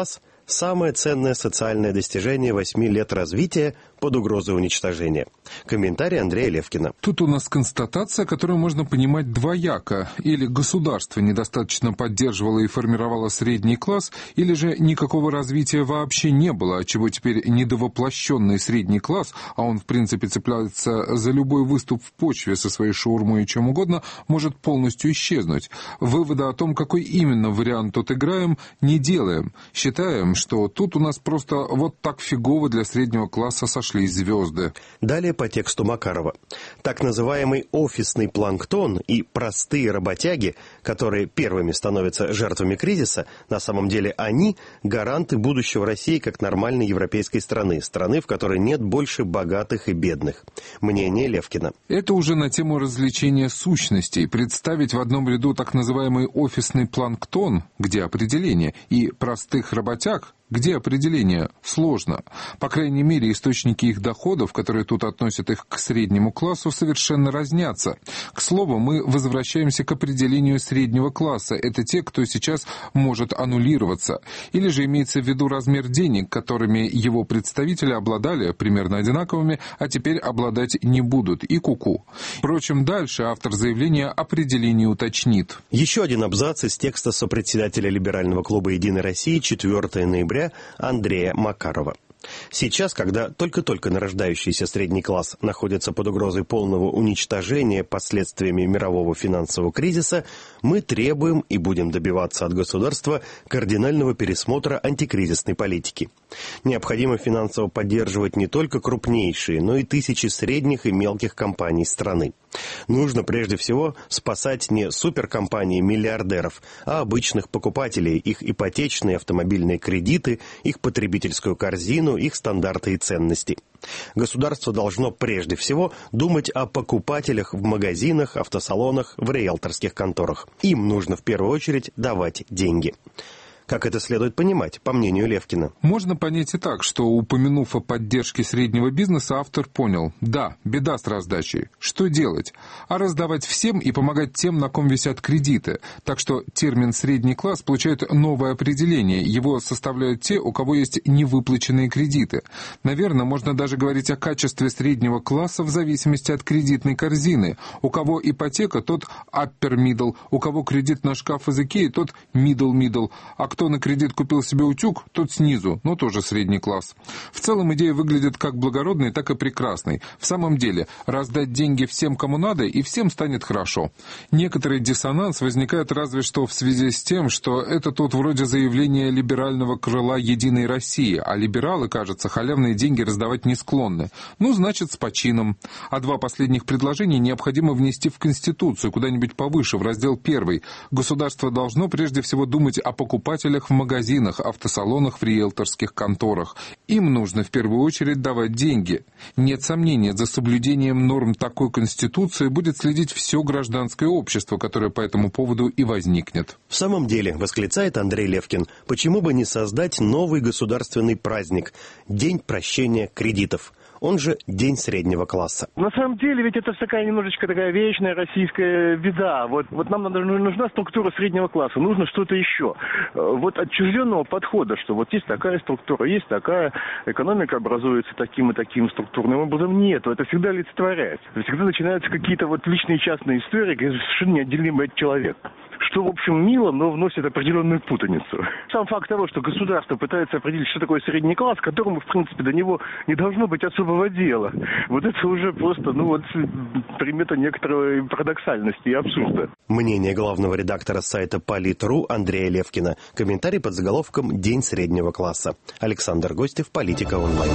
Самое ценное социальное достижение восьми лет развития под угрозой уничтожения. Комментарий Андрея Левкина. Тут у нас констатация, которую можно понимать двояко. Или государство недостаточно поддерживало и формировало средний класс, или же никакого развития вообще не было, отчего теперь недовоплощенный средний класс, а он в принципе цепляется за любой выступ в почве со своей шаурмой и чем угодно, может полностью исчезнуть. Вывода о том, какой именно вариант тут играем, не делаем. Считаем, что тут у нас просто вот так фигово для среднего класса сошлись звезды. Далее по тексту Макарова. Так называемый офисный планктон и простые работяги, которые первыми становятся жертвами кризиса, на самом деле они гаранты будущего России как нормальной европейской страны, страны, в которой нет больше богатых и бедных. Мнение Левкина. Это уже на тему развлечения сущностей. Представить в одном ряду так называемый офисный планктон, где определение, и простых работяг, где определение, сложно. По крайней мере, источники их доходов, которые тут относят их к среднему классу, совершенно разнятся. К слову, мы возвращаемся к определению среднего класса. Это те, кто сейчас может аннулироваться. Или же имеется в виду размер денег, которыми его представители обладали примерно одинаковыми, а теперь обладать не будут. И куку. Впрочем, дальше автор заявления определение уточнит. Еще один абзац из текста сопредседателя либерального клуба «Единой России» четвёртого ноября Андрея Макарова. Сейчас, когда только-только нарождающийся средний класс находится под угрозой полного уничтожения последствиями мирового финансового кризиса, мы требуем и будем добиваться от государства кардинального пересмотра антикризисной политики. Необходимо финансово поддерживать не только крупнейшие, но и тысячи средних и мелких компаний страны. Нужно прежде всего спасать не суперкомпании-миллиардеров, а обычных покупателей, их ипотечные автомобильные кредиты, их потребительскую корзину, их стандарты и ценности. Государство должно прежде всего думать о покупателях в магазинах, автосалонах, в риэлторских конторах. Им нужно в первую очередь давать деньги. Как это следует понимать, по мнению Левкина? Можно понять и так, что, упомянув о поддержке среднего бизнеса, автор понял: да, беда с раздачей. Что делать? А раздавать всем и помогать тем, на ком висят кредиты. Так что термин «средний класс» получает новое определение. Его составляют те, у кого есть невыплаченные кредиты. Наверное, можно даже говорить о качестве среднего класса в зависимости от кредитной корзины. У кого ипотека, тот upper middle, у кого кредит на шкаф из Икеи, тот middle middle, а кто на кредит купил себе утюг, тот снизу, но тоже средний класс. В целом идея выглядит как благородной, так и прекрасной. В самом деле, раздать деньги всем, кому надо, и всем станет хорошо. Некоторый диссонанс возникает разве что в связи с тем, что это тут вроде заявления либерального крыла «Единой России», а либералы, кажется, халявные деньги раздавать не склонны. Ну, значит, с почином. А два последних предложения необходимо внести в Конституцию, куда-нибудь повыше, в раздел первый. Государство должно прежде всего думать о покупателях в магазинах, автосалонах, в риэлторских конторах. Им нужно в первую очередь давать деньги. Нет сомнения, за соблюдением норм такой Конституции будет следить все гражданское общество, которое по этому поводу и возникнет. В самом деле, восклицает Андрей Левкин, почему бы не создать новый государственный праздник – День прощения кредитов? Он же День среднего класса. На самом деле, ведь это такая немножечко такая вечная российская беда. Вот, вот нам надо, нужна структура среднего класса, нужно что-то еще. Вот отчужденного подхода, что вот есть такая структура, есть такая, экономика образуется таким и таким структурным образом. Нет, это всегда олицетворяется. Всегда начинаются какие-то вот личные частные истории, совершенно неотделимые от человека. Что, в общем, мило, но вносит определенную путаницу. Сам факт того, что государство пытается определить, что такое средний класс, которому, в принципе, до него не должно быть особого дела. Вот это уже просто, ну вот, примета некоторой парадоксальности и абсурда. Мнение главного редактора сайта Полит.ру Андрея Левкина. Комментарий под заголовком «День среднего класса». Александр Гостев, Политика онлайн.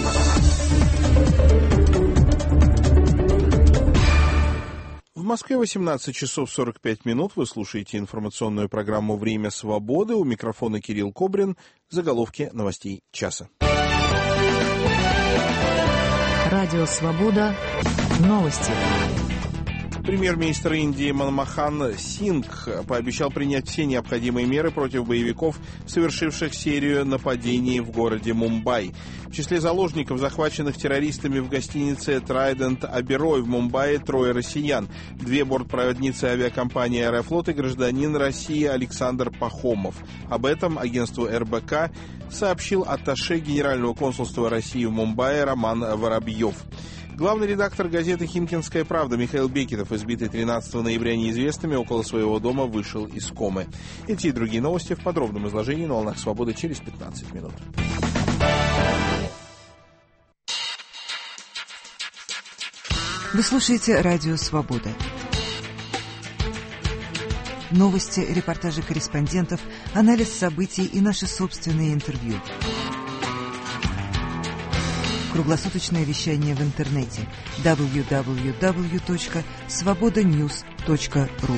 В Москве восемнадцать часов сорок пять минут. Вы слушаете информационную программу «Время свободы». У микрофона Кирилл Кобрин. Заголовки новостей часа. Радио «Свобода». Новости. Премьер-министр Индии Манмохан Сингх пообещал принять все необходимые меры против боевиков, совершивших серию нападений в городе Мумбай. В числе заложников, захваченных террористами в гостинице Trident Aberoy в Мумбаи, трое россиян. Две бортпроводницы авиакомпании «Аэрофлот» и гражданин России Александр Пахомов. Об этом агентству эр бэ ка сообщил атташе Генерального консульства России в Мумбаи Роман Воробьев. Главный редактор газеты «Химкинская правда» Михаил Бекетов, избитый тринадцатого ноября неизвестными, около своего дома вышел из комы. Эти и другие новости в подробном изложении на «Волнах Свободы» через пятнадцать минут. Вы слушаете «Радио Свобода». Новости, репортажи корреспондентов, анализ событий и наши собственные интервью. Круглосуточное вещание в интернете дабл ю дабл ю дабл ю точка свобода ньюс точка ру.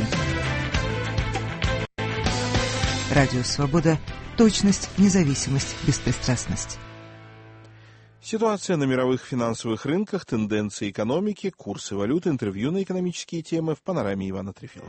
Радио Свобода. Точность, независимость, беспристрастность. Ситуация на мировых финансовых рынках, тенденции экономики, курсы валют, интервью на экономические темы в панораме Ивана Трефилова.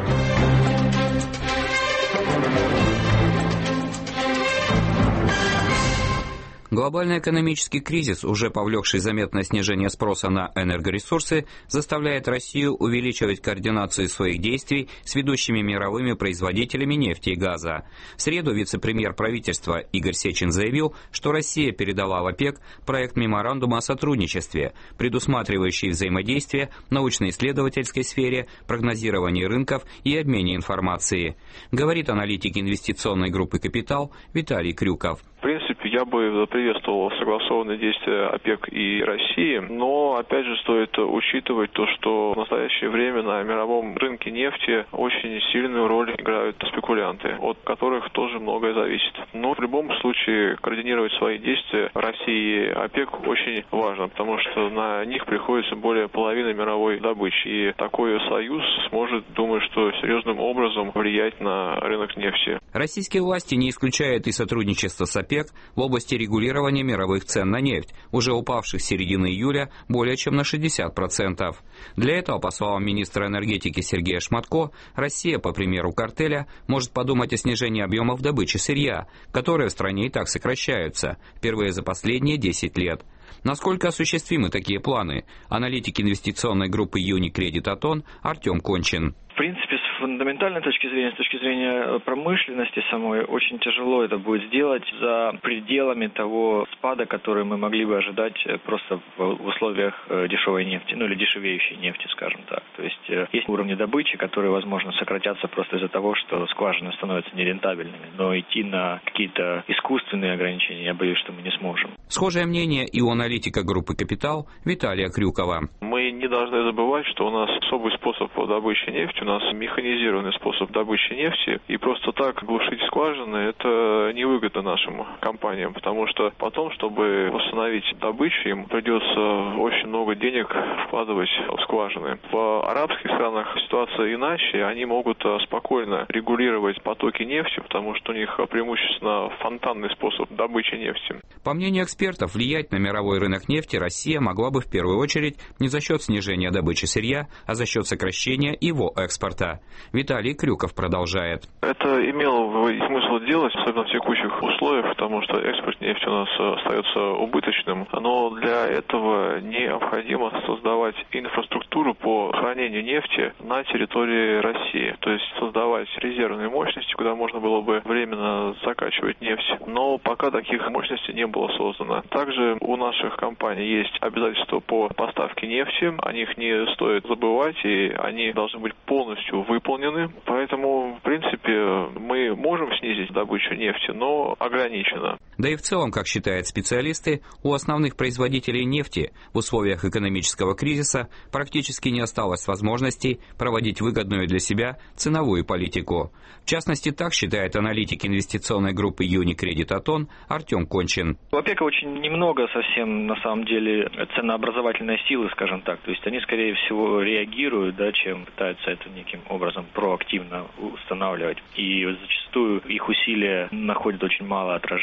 Глобальный экономический кризис, уже повлекший заметное снижение спроса на энергоресурсы, заставляет Россию увеличивать координацию своих действий с ведущими мировыми производителями нефти и газа. В среду вице-премьер правительства Игорь Сечин заявил, что Россия передала в ОПЕК проект меморандума о сотрудничестве, предусматривающий взаимодействие в научно-исследовательской сфере, прогнозировании рынков и обмене информацией. Говорит аналитик инвестиционной группы «Капитал» Виталий Крюков. В принципе, я бы приветствовал согласованные действия ОПЕК и России, но, опять же, стоит учитывать то, что в настоящее время на мировом рынке нефти очень сильную роль играют спекулянты, от которых тоже многое зависит. Но в любом случае координировать свои действия России и ОПЕК очень важно, потому что на них приходится более половины мировой добычи, и такой союз сможет, думаю, что серьезным образом влиять на рынок нефти. Российские власти не исключают и сотрудничество с ОПЕК в области регулирования мировых цен на нефть, уже упавших с середины июля более чем на шестьдесят процентов. Для этого, по словам министра энергетики Сергея Шматко, Россия, по примеру картеля, может подумать о снижении объемов добычи сырья, которые в стране и так сокращаются, впервые за последние десять лет. Насколько осуществимы такие планы? Аналитик инвестиционной группы Unicredit Aton Артем Кончин. В принципе, с фундаментальной точки зрения, с точки зрения промышленности самой, очень тяжело это будет сделать за пределами того спада, который мы могли бы ожидать просто в условиях дешевой нефти, ну или дешевеющей нефти, скажем так. То есть есть уровни добычи, которые, возможно, сократятся просто из-за того, что скважины становятся нерентабельными, но идти на какие-то искусственные ограничения, я боюсь, что мы не сможем. Схожее мнение и у аналитика группы «Капитал» Виталия Крюкова. Мы не должны забывать, что у нас особый способ добычи нефти, у нас механизированный способ добычи нефти, и просто так глушить скважины – это невыгодно нашим компаниям, потому что потом, чтобы восстановить добычу, им придется очень много денег вкладывать в скважины. В арабских странах ситуация иначе, они могут спокойно регулировать потоки нефти, потому что у них преимущественно фонтанный способ добычи нефти. По мнению экспертов, влиять на мировой рынок нефти Россия могла бы в первую очередь не за счет снижения добычи сырья, а за счет сокращения его экспорта. Виталий Крюков продолжает. Это имело смысл делать, особенно в текущих условиях, потому что экспорт нефти у нас остается убыточным. Но для этого необходимо создавать инфраструктуру по хранению нефти на территории России. То есть создавать резервные мощности, куда можно было бы временно закачивать нефть. Но пока таких мощностей не было создано. Также у наших компаний есть обязательства по поставке нефти. О них не стоит забывать, и они должны быть полностью выполнены. Поэтому, в принципе, мы можем снизить добычу нефти, но ограниченно. Да и в целом, как считают специалисты, у основных производителей нефти в условиях экономического кризиса практически не осталось возможностей проводить выгодную для себя ценовую политику. В частности, так считает аналитик инвестиционной группы Unicredit Aton Артем Кончин. У ОПЕКа очень немного совсем, на самом деле, ценообразовательной силы, скажем так. То есть они, скорее всего, реагируют, да, чем пытаются это неким образом проактивно устанавливать. И зачастую их усилия находят очень мало отражения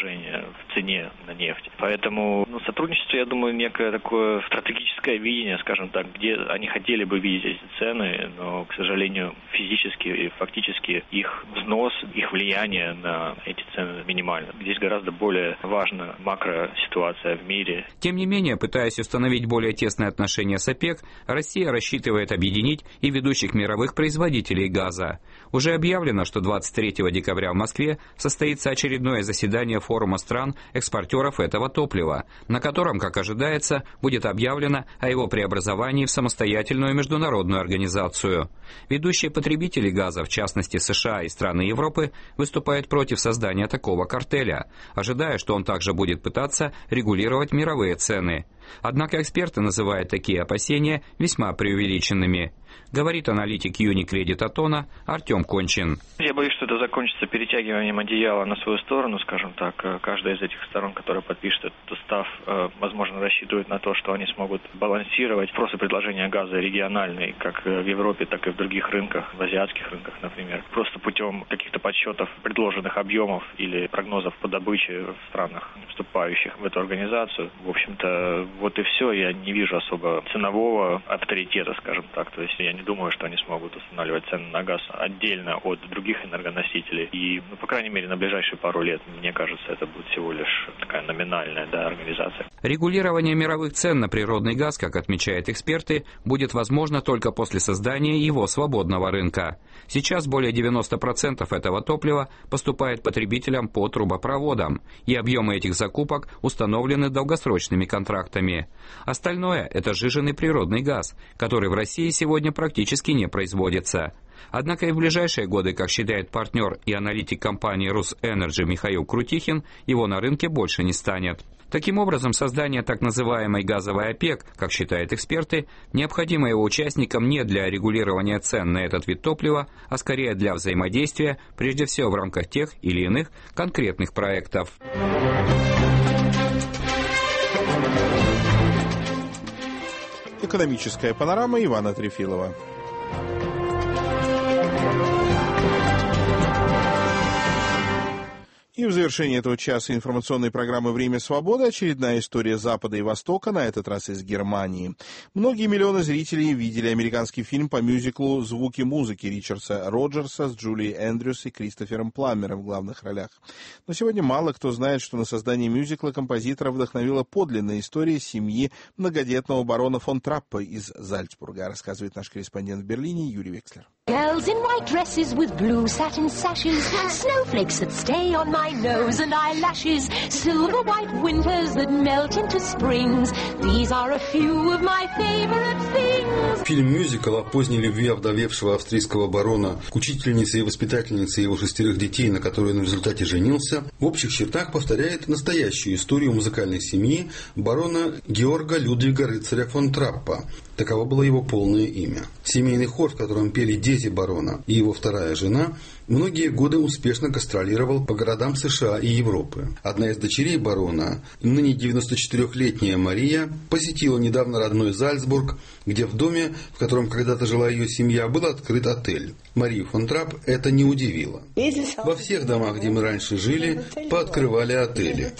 снижение в цене на нефть. Поэтому ну, сотрудничество, я думаю, некое такое стратегическое видение, скажем так, где они хотели бы видеть эти цены, но, к сожалению, физически и фактически их взнос, их влияние на эти цены минимально. Здесь гораздо более важна макроситуация в мире. Тем не менее, пытаясь установить более тесные отношения с ОПЕК, Россия рассчитывает объединить и ведущих мировых производителей газа. Уже объявлено, что двадцать третьего декабря в Москве состоится очередное заседание форума стран-экспортеров этого топлива, на котором, как ожидается, будет объявлено о его преобразовании в самостоятельную международную организацию. Ведущие потребители газа, в частности США и страны Европы, выступают против создания такого картеля, ожидая, что он также будет пытаться регулировать мировые цены. Однако эксперты называют такие опасения весьма преувеличенными. Говорит аналитик Unicredit Atona Артем Кончин. Я боюсь, что это закончится перетягиванием одеяла на свою сторону, скажем так. Каждая из этих сторон, которая подпишет этот устав, возможно, рассчитывает на то, что они смогут балансировать спрос и предложение газа региональный, как в Европе, так и в других рынках, в азиатских рынках, например. Просто путем каких-то подсчетов предложенных объемов или прогнозов по добыче в странах, вступающих в эту организацию. В общем-то, вот и все. Я не вижу особо ценового авторитета, скажем так. То есть я не думаю, что они смогут устанавливать цены на газ отдельно от других энергоносителей. И, ну, по крайней мере, на ближайшие пару лет, мне кажется, это будет всего лишь такая номинальная, да, организация. Регулирование мировых цен на природный газ, как отмечают эксперты, будет возможно только после создания его свободного рынка. Сейчас более девяноста процентов этого топлива поступает потребителям по трубопроводам, и объемы этих закупок установлены долгосрочными контрактами. Остальное – это сжиженный природный газ, который в России сегодня практически не производится. Однако и в ближайшие годы, как считает партнер и аналитик компании «Русэнерджи» Михаил Крутихин, его на рынке больше не станет. Таким образом, создание так называемой газовой ОПЕК, как считают эксперты, необходимо его участникам не для регулирования цен на этот вид топлива, а скорее для взаимодействия, прежде всего в рамках тех или иных конкретных проектов. Экономическая панорама Ивана Трефилова. И в завершении этого часа информационной программы «Время свободы» очередная история Запада и Востока, на этот раз из Германии. Многие миллионы зрителей видели американский фильм по мюзиклу «Звуки музыки» Ричарда Роджерса с Джулией Эндрюс и Кристофером Пламмером в главных ролях. Но сегодня мало кто знает, что на создание мюзикла композитора вдохновила подлинная история семьи многодетного барона фон Траппа из Зальцбурга, рассказывает наш корреспондент в Берлине Юрий Векслер. Girls in white dresses with blue satin sashes, snowflakes that stay on my nose and eyelashes, silver white winters that melt into springs. These are a few of my favorite things. Фильм-мюзикл о поздней любви овдовевшего австрийского барона к учительнице и воспитательнице его шестерых детей, на которой он в результате женился, в общих чертах повторяет настоящую историю музыкальной семьи барона Георга Людвига Рыцаря фон Траппа. Таково было его полное имя. Семейный хор, в котором пели дети барона и его вторая жена, многие годы успешно гастролировал по городам США и Европы. Одна из дочерей барона, ныне девяносточетырехлетняя Мария, посетила недавно родной Зальцбург, где в доме, в котором когда-то жила ее семья, был открыт отель. Марию фон Трапп это не удивило. Во всех домах, где мы раньше жили, пооткрывали отели.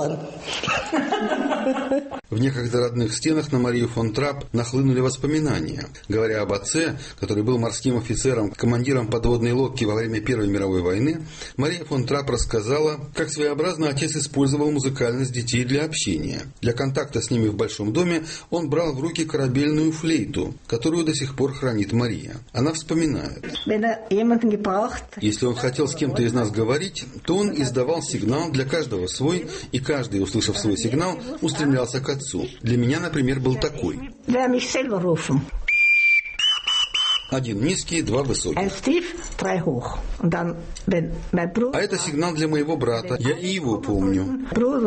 В некогда родных стенах на Марию фон Трапп нахлынули воспоминания. Говоря об отце, который был морским офицером, командиром подводной лодки во время Первой мировой войны, Мария фон Трапп рассказала, как своеобразно отец использовал музыкальность детей для общения. Для контакта с ними в большом доме он брал в руки корабельную флейту, которую до сих пор хранит Мария. Она вспоминает. Если он хотел с кем-то из нас говорить, то он издавал сигнал для каждого свой, и каждый, услышав свой сигнал, устремлялся к отцу. Для меня, например, был такой. Один низкий, два высоких. А это сигнал для моего брата. Я и его помню.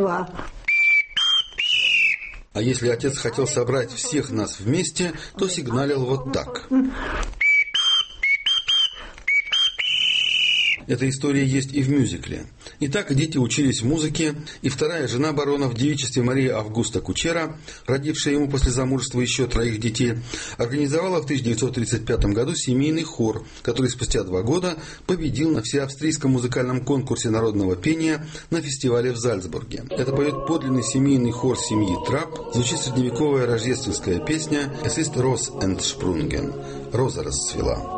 А если отец хотел собрать всех нас вместе, то сигналил вот так. Эта история есть и в мюзикле. Итак, дети учились музыке, и вторая жена барона в девичестве Мария Августа Кучера, родившая ему после замужества еще троих детей, организовала в тысяча девятьсот тридцать пятом году семейный хор, который спустя два года победил на всеавстрийском музыкальном конкурсе народного пения на фестивале в Зальцбурге. Это поет подлинный семейный хор семьи Трапп, звучит средневековая рождественская песня «Es ist Ros entsprungen» – «Роза расцвела».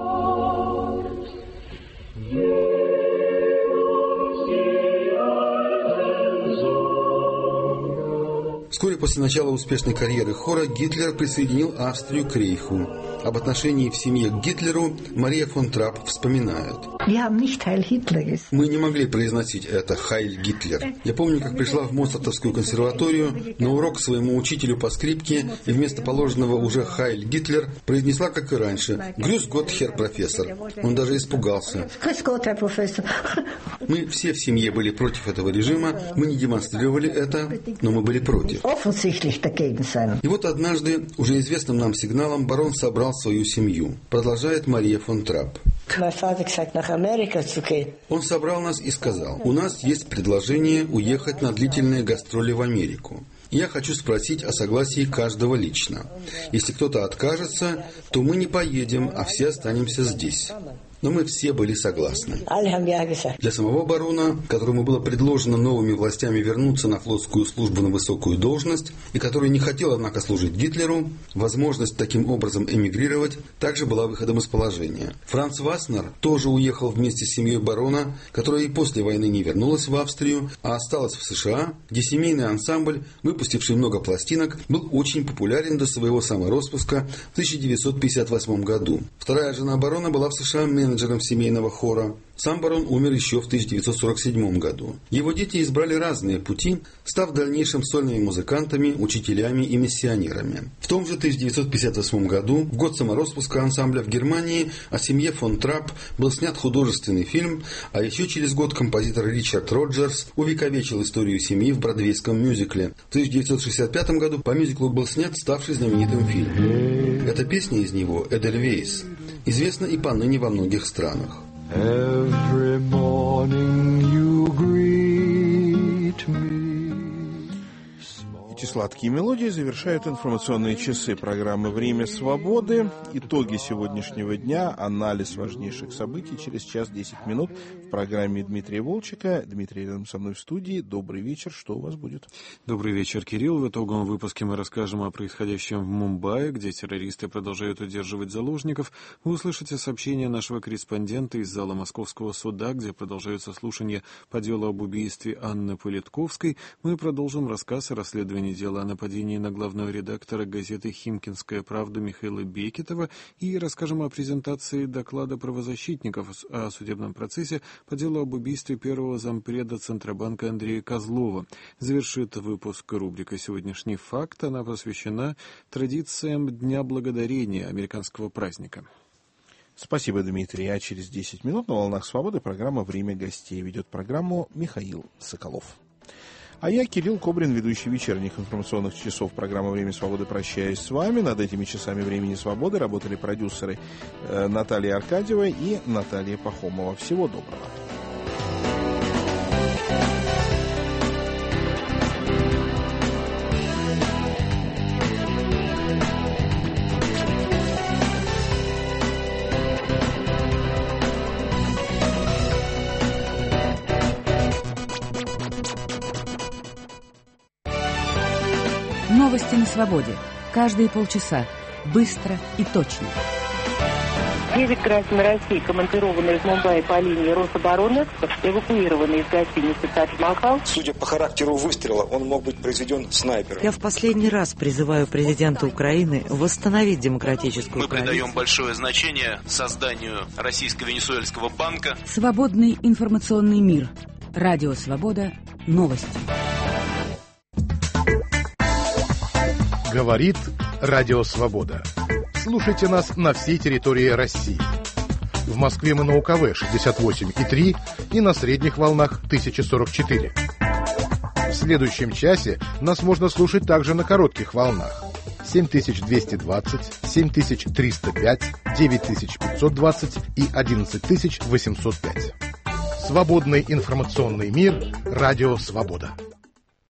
Вскоре после начала успешной карьеры хора Гитлер присоединил Австрию к Рейху. Об отношении в семье к Гитлеру Мария фон Трапп вспоминает. Мы не могли произносить это «Хайль Гитлер». Я помню, как пришла в Моцартовскую консерваторию на урок к своему учителю по скрипке и вместо положенного уже «Хайль Гитлер» произнесла, как и раньше, «Грюс гот, хер профессор». Он даже испугался. Мы все в семье были против этого режима, мы не демонстрировали это, но мы были против. И вот однажды, уже известным нам сигналом, барон собрал свою семью. Продолжает Мария фон Трапп. Он собрал нас и сказал: у нас есть предложение уехать на длительные гастроли в Америку. Я хочу спросить о согласии каждого лично. Если кто-то откажется, то мы не поедем, а все останемся здесь. Но мы все были согласны. Для самого барона, которому было предложено новыми властями вернуться на флотскую службу на высокую должность, и который не хотел, однако, служить Гитлеру, возможность таким образом эмигрировать также была выходом из положения. Франц Васнер тоже уехал вместе с семьей барона, которая и после войны не вернулась в Австрию, а осталась в США, где семейный ансамбль, выпустивший много пластинок, был очень популярен до своего самороспуска в тысяча девятьсот пятьдесят восьмом году. Вторая жена барона была в США менеджером семейного хора. Сам барон умер еще в тысяча девятьсот сорок седьмом году. Его дети избрали разные пути, став в дальнейшем сольными музыкантами, учителями и миссионерами. В том же тысяча девятьсот пятьдесят восьмом году, в год самороспуска ансамбля в Германии, о семье фон Трапп был снят художественный фильм, а еще через год композитор Ричард Роджерс увековечил историю семьи в бродвейском мюзикле. В тысяча девятьсот шестьдесят пятом году по мюзиклу был снят ставший знаменитым фильм. Эта песня из него, «Эдельвейс», известна и поныне во многих странах. Every morning you greet me. Эти сладкие мелодии завершают информационные часы программы «Время свободы». Итоги сегодняшнего дня, анализ важнейших событий через час десять минут в программе Дмитрия Волчека. Дмитрий рядом со мной в студии. Добрый вечер. Что у вас будет? Добрый вечер, Кирилл. В итоговом выпуске мы расскажем о происходящем в Мумбаи, где террористы продолжают удерживать заложников. Вы услышите сообщение нашего корреспондента из зала Московского суда, где продолжаются слушания по делу об убийстве Анны Политковской. Мы продолжим рассказ о расследовании дела о нападении на главного редактора газеты «Химкинская правда» Михаила Бекетова и расскажем о презентации доклада правозащитников о судебном процессе по делу об убийстве первого зампреда Центробанка Андрея Козлова. Завершит выпуск рубрика «Сегодняшний факт». Она посвящена традициям Дня Благодарения, американского праздника. Спасибо, Дмитрий. А через десять минут на «Волнах свободы» программа «Время гостей». Ведет программу Михаил Соколов. А я, Кирилл Кобрин, ведущий вечерних информационных часов программы «Время свободы», прощаюсь с вами. Над этими часами «Времени свободы» работали продюсеры э, Наталья Аркадьева и Наталья Пахомова. Всего доброго. Новости на свободе. Каждые полчаса. Быстро и точно. Девять граждан России, командированные из Мумбаи по линии Рособороны, эвакуированы из гостиницы «Тадж-Махал». Судя по характеру выстрела, он мог быть произведен снайпером. Я в последний раз призываю президента Украины восстановить демократическую Мы коалицию. придаем большое значение созданию Российско-Венесуэльского банка. Свободный информационный мир. Радио «Свобода». Новости. Говорит Радио Свобода. Слушайте нас на всей территории России. В Москве мы на УКВ шестьдесят восемь и три и на средних волнах тысяча сорок четыре. В следующем часе нас можно слушать также на коротких волнах семь тысяч двести двадцать, семь тысяч триста пять, девять тысяч пятьсот двадцать и одиннадцать тысяч восемьсот пять. Свободный информационный мир. Радио «Свобода».